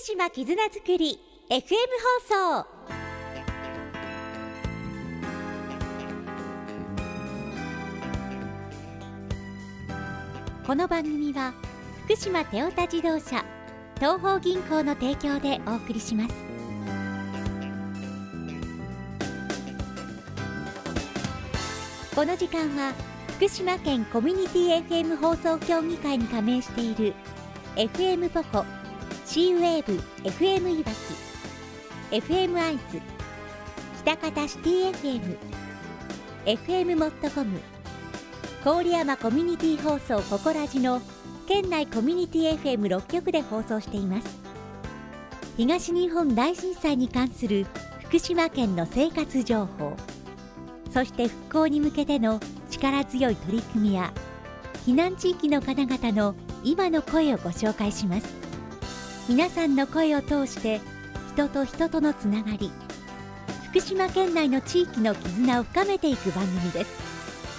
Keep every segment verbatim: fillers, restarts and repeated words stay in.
島絆づくり エフエム 放送。この番組は福島テオタ自動車東邦銀行の提供でお送りします。この時間は福島県コミュニティ エフエム 放送協議会に加盟している エフエム ポコ、シーウェーブ エフエム いわき、エフエム アイズ、北方シティ エフエム、エフエム モットコム、郡山コミュニティ放送ココラジの県内コミュニティ エフエムろっ 局で放送しています。東日本大震災に関する福島県の生活情報、そして復興に向けての力強い取り組みや避難地域の方々の今の声をご紹介します。皆さんの声を通して人と人とのつながり、福島県内の地域の絆を深めていく番組です。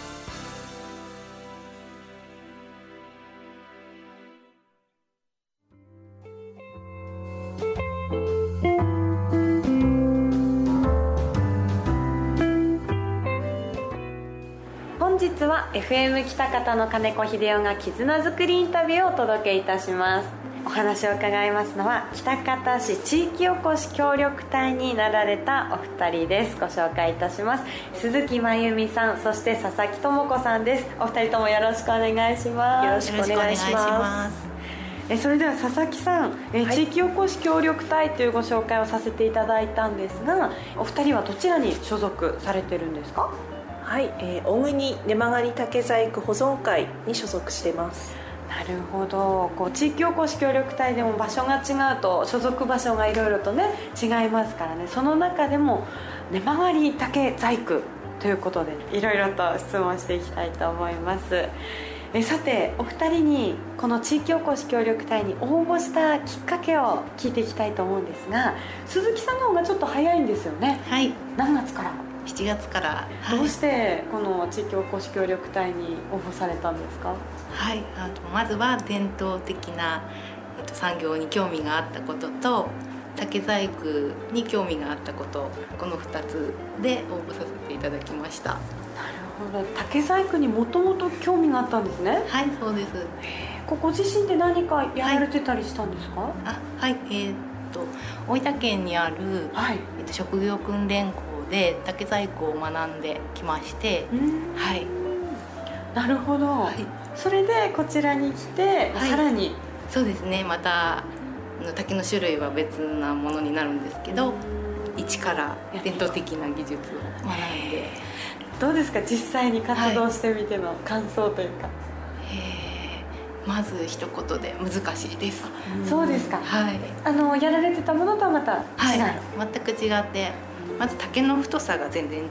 本日は エフエム 北方の金子秀夫が絆づくりインタビューをお届けいたします。お話を伺いますのは喜多方市地域おこし協力隊になられたお二人です。ご紹介いたします。鈴木真由美さん、そして佐々木智子さんです。お二人ともよろしくお願いします。 よろしくお願いします。 えそれでは佐々木さん、え、はい、地域おこし協力隊というご紹介をさせていただいたんですが、お二人はどちらに所属されてるんですか？ はい、えー、小国根曲竹細工保存会に所属しています。 なるほど。こう地域おこし協力隊でも場所が違うと所属場所がいろいろとね違いますからね。その中でも根曲竹細工ということでいろいろと質問していきたいと思います。えさてお二人にこの地域おこし協力隊に応募したきっかけを聞いていきたいと思うんですが、鈴木さんの方がちょっと早いんですよね。 はい、 何月から？ しちがつから、 はい、どうしてこの地域おこし協力隊に応募されたんですか？ はい、あのまずは伝統的な、えっと、産業に興味があったことと竹細工に興味があったこと、このふたつで応募させていただきました。 なるほど。竹細工にもともと興味があったんですね。 はい、そうです。 ご自身で何かやられてたりしたんですか？はい、 あはい、えー、っと大分県にある、はい、えっと、職業訓練校で竹細工を学んできまして、はい、 なるほど、はい、それでこちらに来て、はい、さらにそうですね、また竹の種類は別なものになるんですけど、一から伝統的な技術を学んで。 どうですか、実際に活動してみての感想というか？はい、 えー、まず一言で難しいです。 そうですか。 はい、 あのやられてたものとはまた違う？ はい、全く違って、まず竹の太さが全然違って、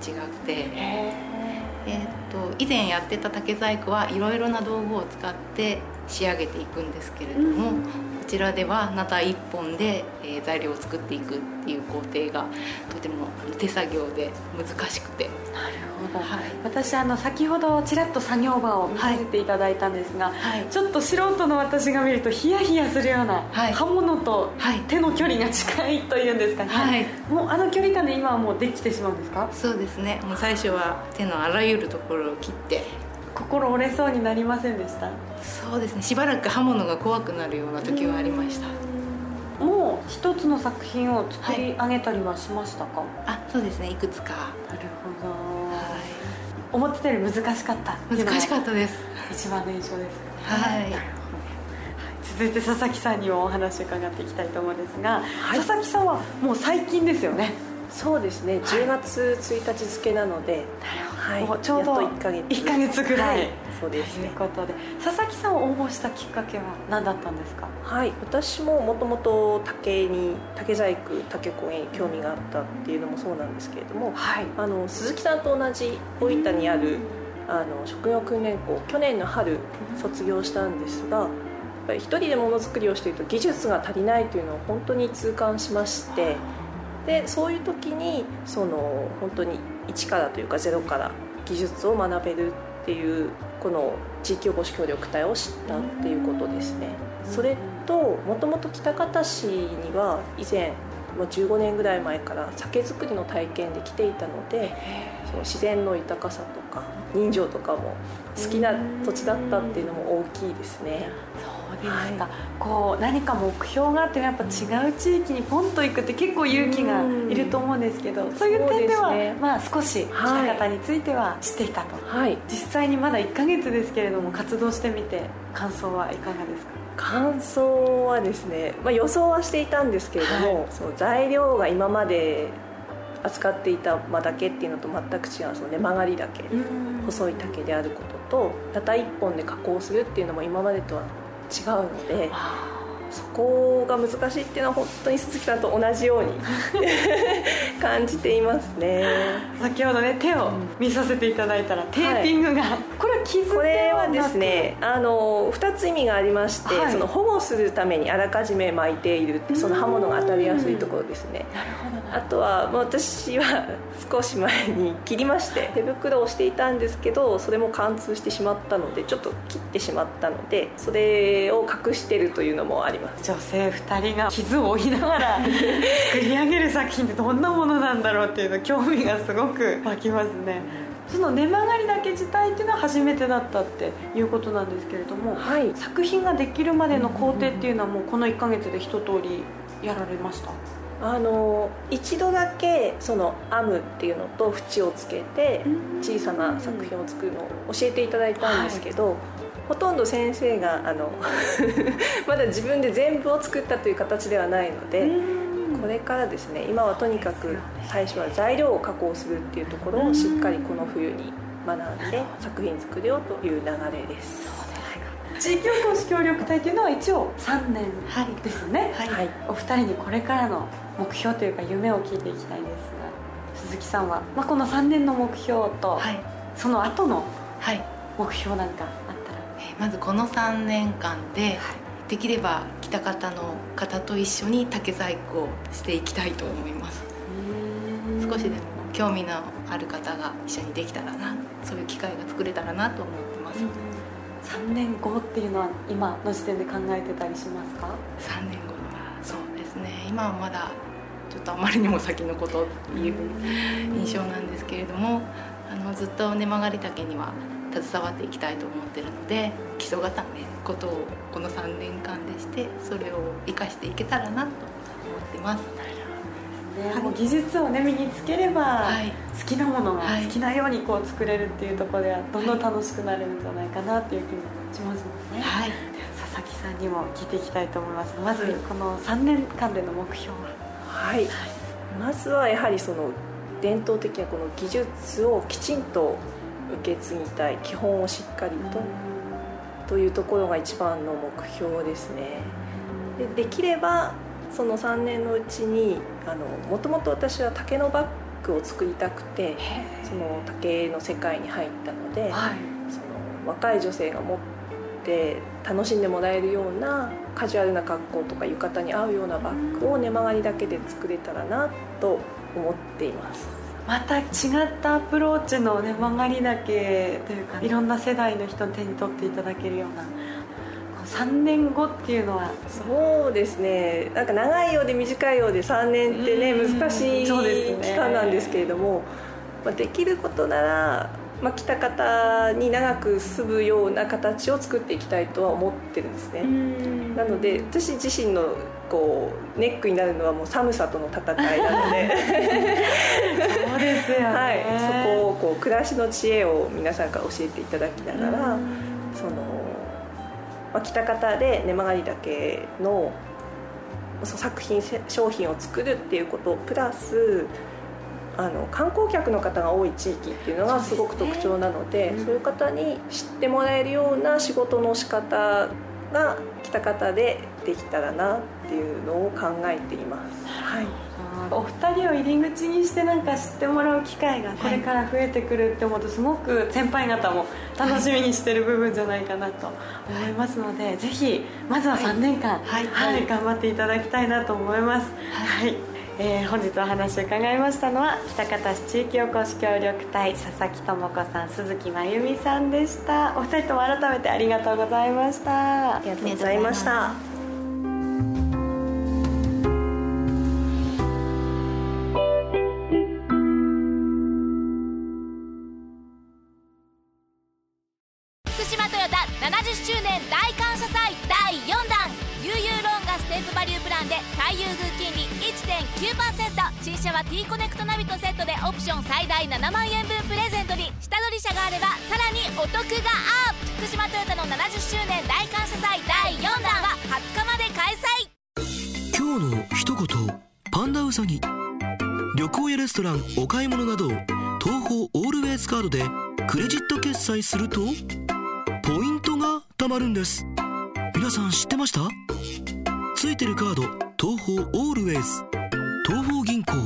えー、と以前やってた竹細工はいろいろな道具を使って仕上げていくんですけれども、うん、こちらではナタいっぽんで、えー、材料を作っていくっていう工程がとても手作業で難しくて。 なるほど、はい、私あの先ほどちらっと作業場を見させていただいたんですが、はい、ちょっと素人の私が見るとヒヤヒヤするような、はい、刃物と手の距離が近いというんですかね、はい、もうあの距離感で今はもうできてしまうんですか？ そうですね、もう最初は手のあらゆるところを切って。 心折れそうになりませんでした？ そうですね、しばらく刃物が怖くなるような時はありました。 もう一つの作品を作り上げたりはしましたか？はい、 あ、そうですね、いくつか。 なるほど、はい、思ってたより難しかった難しかったです。 一番の印象です。 はい、 続いて佐々木さんにもお話を伺っていきたいと思うんですが、はい、佐々木さんはもう最近ですよね？ そうですね、じゅうがつついたち付なので、 はい、ちょうどいっかげついっかげつぐらい、はい、 そうですね、 ということで佐々木さんを応募したきっかけは何だったんですか？ はい、私ももともと竹に竹細工竹工に興味があったっていうのもそうなんですけれども、はい、あの鈴木さんと同じ大分にあるあの職業訓練校、去年の春卒業したんですが、やっぱり一人でものづくりをしていると技術が足りないというのを本当に痛感しまして、でそういう時にその本当に一からというかゼロから技術を学べるっていうこの地域おこし協力隊を知ったっていうことですね。それと、もともと喜多方市には以前もうじゅうごねんぐらい前から酒造りの体験で来ていたので、その自然の豊かさとか人情とかも好きな土地だったっていうのも大きいですね。 そうですか、はい、こう何か目標があってやっぱ違う地域にポンと行くって結構勇気がいると思うんですけど、うそういう点では、ね、まあ、少し喜多方については知っていたと、はい、実際にまだいっかげつですけれども活動してみて感想はいかがですか？ 感想はですね、まあ、予想はしていたんですけれども、はい、その材料が今まで扱っていたマダケっていうのと全く違うその根曲がり竹、細い竹であることと、たったいっぽんで加工するっていうのも今までとは違うので、そこが難しいっていうのは本当に鈴木さんと同じように感じていますね。 先ほどね手を見させていただいたら、うん、テーピングが、はい、これは傷ではなく、 これはですね、あのふたつ意味がありまして、はい、その保護するためにあらかじめ巻いている、その刃物が当たりやすいところですね。 なるほど。 あとは、まあ、私は少し前に切りまして手袋をしていたんですけど、それも貫通してしまったのでちょっと切ってしまったので、それを隠しているというのもあります。 女性ふたりが傷を負いながら作り上げる作品ってどんなものなんだろうっていうの興味がすごく湧きますね。その根曲がり竹自体っていうのは初めてだったっていうことなんですけれども、はい、作品ができるまでの工程っていうのはもうこのいっかげつで一通りやられました？ あの一度だけその編むっていうのと縁をつけて小さな作品を作るのを教えていただいたんですけど、はい、ほとんど先生があのまだ自分で全部を作ったという形ではないので、これからですね、今はとにかく最初は材料を加工するっていうところをしっかりこの冬に学んで作品作るよという流れです。 地域おこし協力隊というのは一応さんねんですね、はいはい、お二人にこれからの目標というか夢を聞いていきたいんですが、鈴木さんは、まあ、このさんねんの目標と、はい、その後の目標なんかあったら、 はい、まずこのさんねんかんで、はい、できれば喜多方の方と一緒に竹細工をしていきたいと思います。少しでも興味のある方が一緒にできたらな、そういう機会が作れたらなと思ってます。 さんねんごっていうのは今の時点で考えてたりしますか？ さんねんごはそうですね、今はまだちょっとあまりにも先のことっていう印象なんですけれども、あのずっと根曲がり竹には携わっていきたいと思ってるので、基礎固めことをこのさんねんかんでして、それを生かしていけたらなと思ってます。 ね、もう技術を、ね、身につければ、はい、好きなものが好きなようにこう作れるっていうところではどんどん楽しくなるんじゃないかなっていう気もしますもんね、はい、佐々木さんにも聞いていきたいと思います。まずこのさんねんかんでの目標は、 はい、はい、まずはやはりその伝統的なこの技術をきちんと受け継ぎたい、基本をしっかりとというところが一番の目標ですね。で、できればそのさんねんのうちに、あのもともと私は竹のバッグを作りたくて、その竹の世界に入ったので、はい、その若い女性が持って楽しんでもらえるようなカジュアルな格好とか浴衣に合うようなバッグを根曲がりだけで作れたらなと思っています。 また違ったアプローチの根曲がり竹というか、いろんな世代の人に手に取っていただけるようなさんねんごっていうのは。 そうですね、なんか長いようで短いようでさんねんってね、難しい期間なんですけれども、まあ、できることなら、まあ、喜多方に長く住むような形を作っていきたいとは思ってるんですね。なので私自身のこうネックになるのはもう寒さとの戦いなのでそうですよね、 はい、そこをこう暮らしの知恵を皆さんから教えていただきながら、そのまあ、喜多方で根曲がり竹の作品商品を作るっていうことプラス、あの観光客の方が多い地域っていうのがすごく特徴なので、そうですね、そういう方に知ってもらえるような仕事の仕方が喜多方でできたらなっていうのを考えています、はい、 お二人を入り口にしてなんか知ってもらう機会がこれから増えてくるって思うと、すごく先輩方も楽しみにしてる部分じゃないかなと思いますので、はい、ぜひまずはさんねんかん、はいはいはい、頑張っていただきたいなと思います、はいはい、えー、本日お話を伺いましたのは喜多方市地域おこし協力隊佐々木智子さん、鈴木真由美さんでした。お二人とも改めてありがとうございました。 ありがとうございました。 バリュープランで最優遇金利 いってんきゅうパーセント、 新車は T コネクトナビとセットでオプション最大ななまんえんぶんプレゼントに、下取り車があればさらにお得がアップ。福島トヨタのななじゅっしゅうねん大感謝祭だいよんだんははつかまで開催。 今日の一言、パンダウサギ。旅行やレストラン、お買い物など東宝オールウェイズカードでクレジット決済するとポイントが貯まるんです。皆さん知ってました？ついてるカード、東宝オールウェイズ、東宝銀行。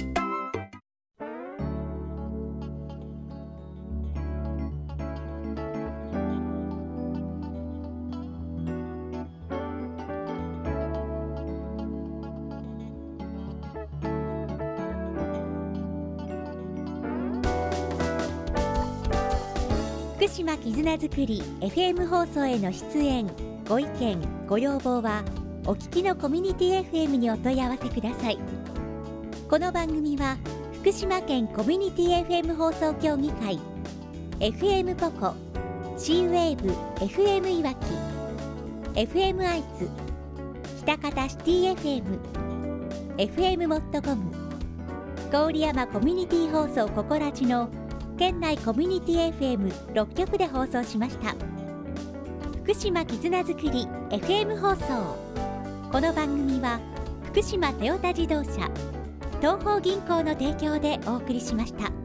福島絆づくり エフエム 放送への出演、ご意見ご要望はお聞きのコミュニティ エフエム にお問い合わせください。この番組は福島県コミュニティ エフエム 放送協議会、 エフエム ポコ、 C ウェーブ エフエム いわき、 エフエム 愛知、喜多方シティ エフエム、 エフエム モットコム、郡山コミュニティ放送ココラジの県内コミュニティ エフエムろっきょくで放送しました。福島絆づくり エフエム 放送。この番組は福島トヨタ自動車、東邦銀行の提供でお送りしました。